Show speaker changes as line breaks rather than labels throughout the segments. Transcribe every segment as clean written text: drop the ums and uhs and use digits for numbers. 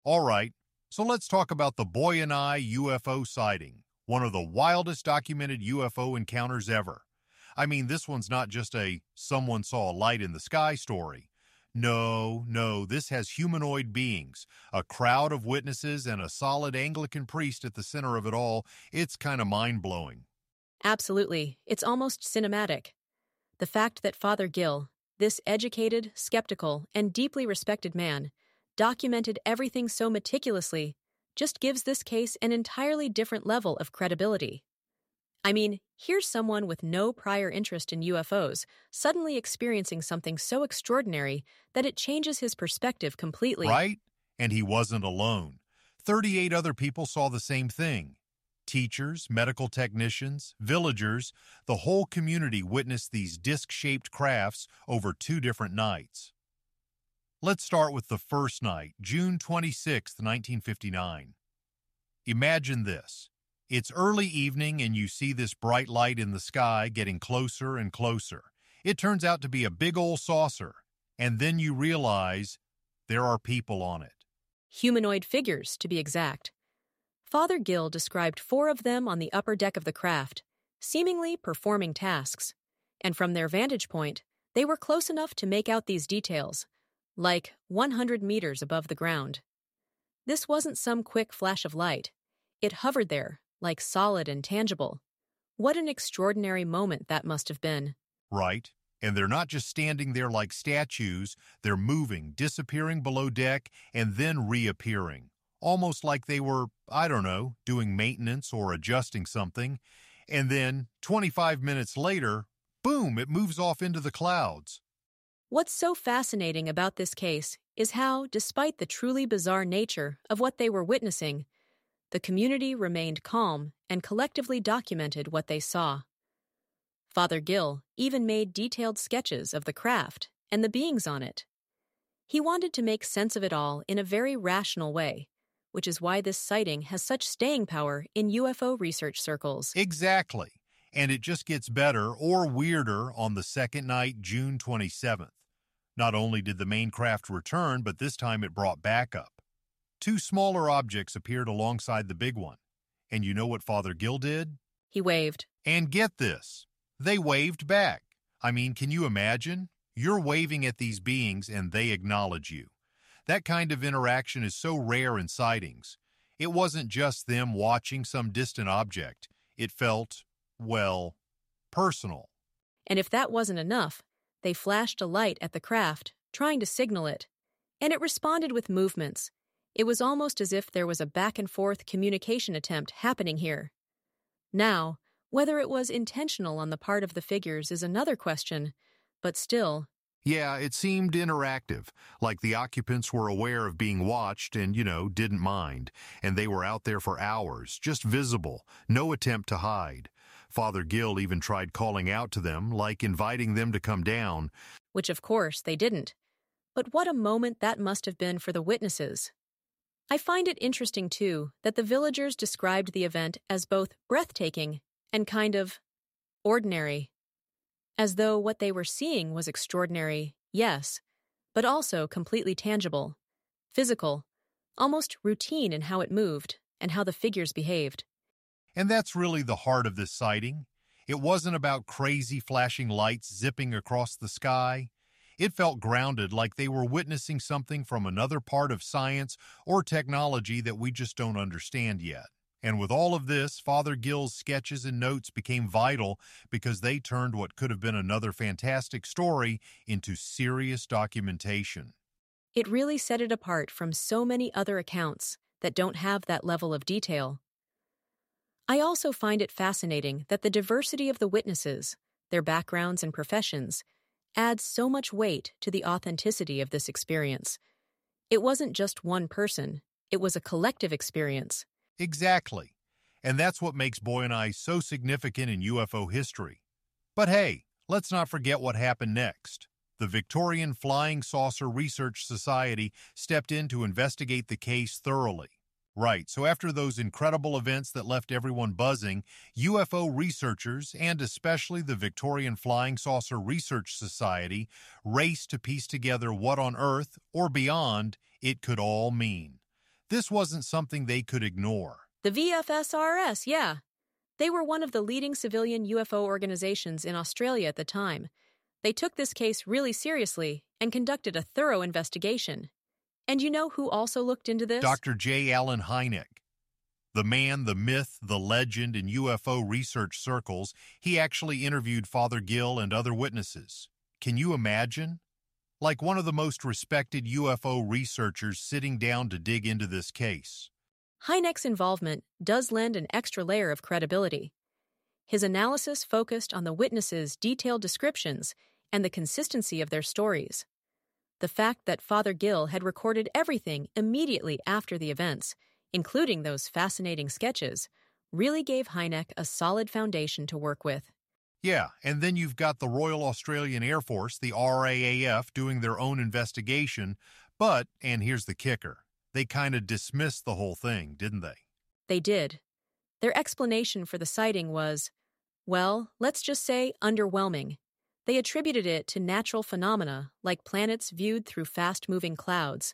All right, so let's talk about the Boyanai UFO sighting, one of the wildest documented UFO encounters ever. I mean, this one's not just a someone saw a light in the sky story. No, this has humanoid beings, a crowd of witnesses, and a solid Anglican priest at the center of it all. It's kind of mind-blowing.
Absolutely. It's almost cinematic. The fact that Father Gill, this educated, skeptical, and deeply respected man, documented everything so meticulously just gives this case an entirely different level of credibility. I mean, here's someone with no prior interest in UFOs suddenly experiencing something so extraordinary that it changes his perspective completely.
Right? And he wasn't alone. 38 other people saw the same thing. Teachers, medical technicians, villagers, the whole community witnessed these disc-shaped crafts over 2 different nights. Let's start with the first night, June 26, 1959. Imagine this. It's early evening and you see this bright light in the sky getting closer and closer. It turns out to be a big old saucer, and then you realize there are people on it.
Humanoid figures, to be exact. Father Gill described 4 of them on the upper deck of the craft, seemingly performing tasks. And from their vantage point, they were close enough to make out these details, like 100 meters above the ground. This wasn't some quick flash of light. It hovered there, like solid and tangible. What an extraordinary moment that must have been.
Right. And they're not just standing there like statues, they're moving, disappearing below deck, and then reappearing. Almost like they were, I don't know, doing maintenance or adjusting something. And then, 25 minutes later, boom, it moves off into the clouds.
What's so fascinating about this case is how, despite the truly bizarre nature of what they were witnessing, the community remained calm and collectively documented what they saw. Father Gill even made detailed sketches of the craft and the beings on it. He wanted to make sense of it all in a very rational way, which is why this sighting has such staying power in UFO research circles.
Exactly. And it just gets better or weirder on the second night, June 27th. Not only did the main craft return, but this time it brought backup. 2 smaller objects appeared alongside the big one. And you know what Father Gill did?
He waved.
And get this, they waved back. I mean, can you imagine? You're waving at these beings and they acknowledge you. That kind of interaction is so rare in sightings. It wasn't just them watching some distant object. It felt, well, personal.
And if that wasn't enough, they flashed a light at the craft, trying to signal it. And it responded with movements. It was almost as if there was a back-and-forth communication attempt happening here. Now, whether it was intentional on the part of the figures is another question, but still...
Yeah, it seemed interactive, like the occupants were aware of being watched and, didn't mind, and they were out there for hours, just visible, no attempt to hide. Father Gill even tried calling out to them, like inviting them to come down.
Which, of course, they didn't. But what a moment that must have been for the witnesses. I find it interesting, too, that the villagers described the event as both breathtaking and kind of ordinary. As though what they were seeing was extraordinary, yes, but also completely tangible, physical, almost routine in how it moved and how the figures behaved.
And that's really the heart of this sighting. It wasn't about crazy flashing lights zipping across the sky. It felt grounded, like they were witnessing something from another part of science or technology that we just don't understand yet. And with all of this, Father Gill's sketches and notes became vital because they turned what could have been another fantastic story into serious documentation.
It really set it apart from so many other accounts that don't have that level of detail. I also find it fascinating that the diversity of the witnesses, their backgrounds and professions, adds so much weight to the authenticity of this experience. It wasn't just one person, it was a collective experience.
Exactly. And that's what makes Boyanai so significant in UFO history. But hey, let's not forget what happened next. The Victorian Flying Saucer Research Society stepped in to investigate the case thoroughly. Right, so after those incredible events that left everyone buzzing, UFO researchers, and especially the Victorian Flying Saucer Research Society, raced to piece together what on Earth, or beyond, it could all mean. This wasn't something they could ignore.
The VFSRS, yeah. They were one of the leading civilian UFO organizations in Australia at the time. They took this case really seriously and conducted a thorough investigation. And you know who also looked into this?
Dr. J. Allen Hynek. The man, the myth, the legend in UFO research circles, he actually interviewed Father Gill and other witnesses. Can you imagine? Like one of the most respected UFO researchers sitting down to dig into this case.
Hynek's involvement does lend an extra layer of credibility. His analysis focused on the witnesses' detailed descriptions and the consistency of their stories. The fact that Father Gill had recorded everything immediately after the events, including those fascinating sketches, really gave Hynek a solid foundation to work with.
Yeah, and then you've got the Royal Australian Air Force, the RAAF, doing their own investigation, but, and here's the kicker, they kind of dismissed the whole thing, didn't they?
They did. Their explanation for the sighting was, well, let's just say underwhelming. They attributed it to natural phenomena like planets viewed through fast-moving clouds.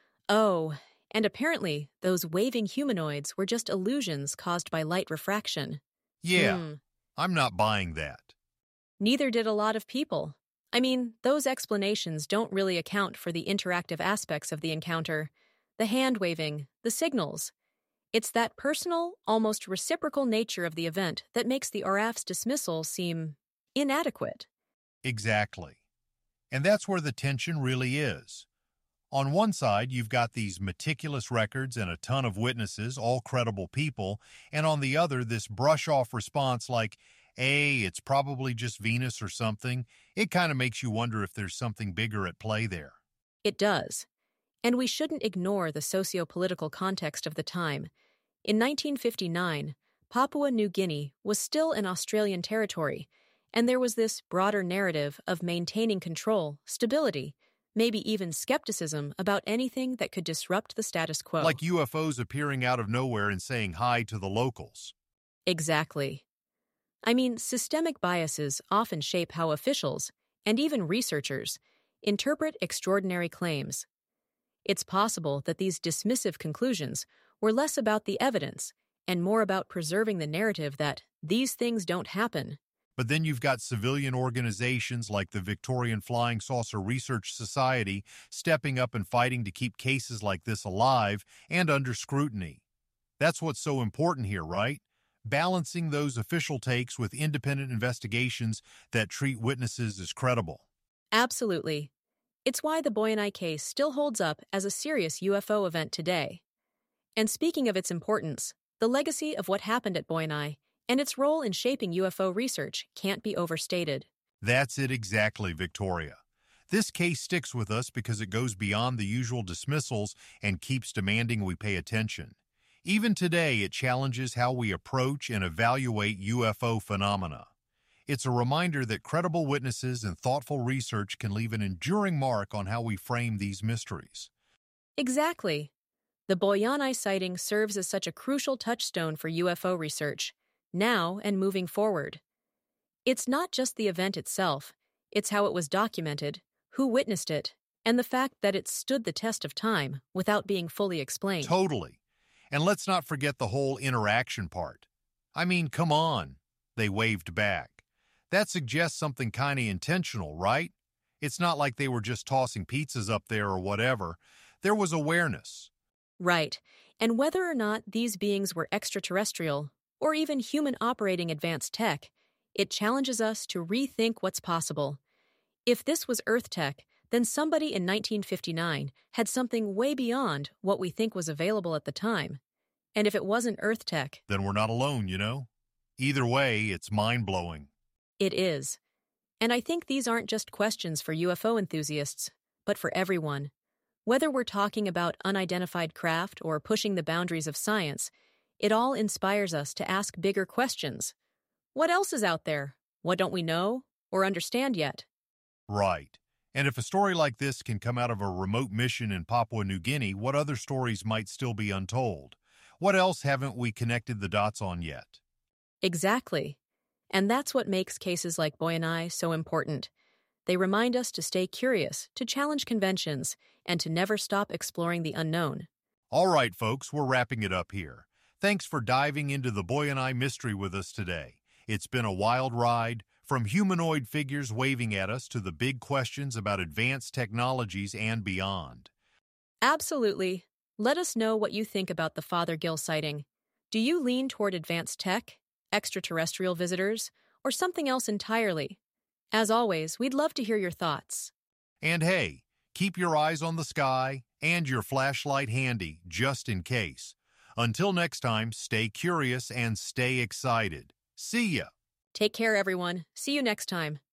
Oh, and apparently those waving humanoids were just illusions caused by light refraction.
Yeah, I'm not buying that.
Neither did a lot of people. I mean, those explanations don't really account for the interactive aspects of the encounter. The hand-waving, the signals. It's that personal, almost reciprocal nature of the event that makes the RAF's dismissal seem inadequate.
Exactly. And that's where the tension really is. On one side, you've got these meticulous records and a ton of witnesses, all credible people, and on the other, this brush-off response like, hey, it's probably just Venus or something. It kind of makes you wonder if there's something bigger at play there.
It does. And we shouldn't ignore the socio-political context of the time. In 1959, Papua New Guinea was still an Australian territory, and there was this broader narrative of maintaining control, stability, maybe even skepticism about anything that could disrupt the status quo.
Like UFOs appearing out of nowhere and saying hi to the locals.
Exactly. I mean, systemic biases often shape how officials, and even researchers, interpret extraordinary claims. It's possible that these dismissive conclusions were less about the evidence and more about preserving the narrative that these things don't happen.
But then you've got civilian organizations like the Victorian Flying Saucer Research Society stepping up and fighting to keep cases like this alive and under scrutiny. That's what's so important here, right? Balancing those official takes with independent investigations that treat witnesses as credible.
Absolutely. It's why the Boyani case still holds up as a serious UFO event today. And speaking of its importance, the legacy of what happened at Boyani and its role in shaping UFO research can't be overstated.
That's it exactly, Victoria. This case sticks with us because it goes beyond the usual dismissals and keeps demanding we pay attention. Even today, it challenges how we approach and evaluate UFO phenomena. It's a reminder that credible witnesses and thoughtful research can leave an enduring mark on how we frame these mysteries.
Exactly. The Boyani sighting serves as such a crucial touchstone for UFO research, now and moving forward. It's not just the event itself, it's how it was documented, who witnessed it, and the fact that it stood the test of time without being fully explained.
Totally. And let's not forget the whole interaction part. I mean, come on. They waved back. That suggests something kind of intentional, right? It's not like they were just tossing pizzas up there or whatever. There was awareness.
Right. And whether or not these beings were extraterrestrial, or even human operating advanced tech, it challenges us to rethink what's possible. If this was Earth tech, then somebody in 1959 had something way beyond what we think was available at the time. And if it wasn't Earth tech,
then we're not alone, you know? Either way, it's mind-blowing.
It is. And I think these aren't just questions for UFO enthusiasts, but for everyone. Whether we're talking about unidentified craft or pushing the boundaries of science, it all inspires us to ask bigger questions. What else is out there? What don't we know or understand yet?
Right. And if a story like this can come out of a remote mission in Papua New Guinea, what other stories might still be untold? What else haven't we connected the dots on yet?
Exactly. And that's what makes cases like Boyani so important. They remind us to stay curious, to challenge conventions, and to never stop exploring the unknown.
All right, folks, we're wrapping it up here. Thanks for diving into the Boy and I mystery with us today. It's been a wild ride, from humanoid figures waving at us to the big questions about advanced technologies and beyond.
Absolutely. Let us know what you think about the Fothergill sighting. Do you lean toward advanced tech, extraterrestrial visitors, or something else entirely? As always, we'd love to hear your thoughts.
And hey, keep your eyes on the sky and your flashlight handy, just in case. Until next time, stay curious and stay excited. See ya!
Take care, everyone. See you next time.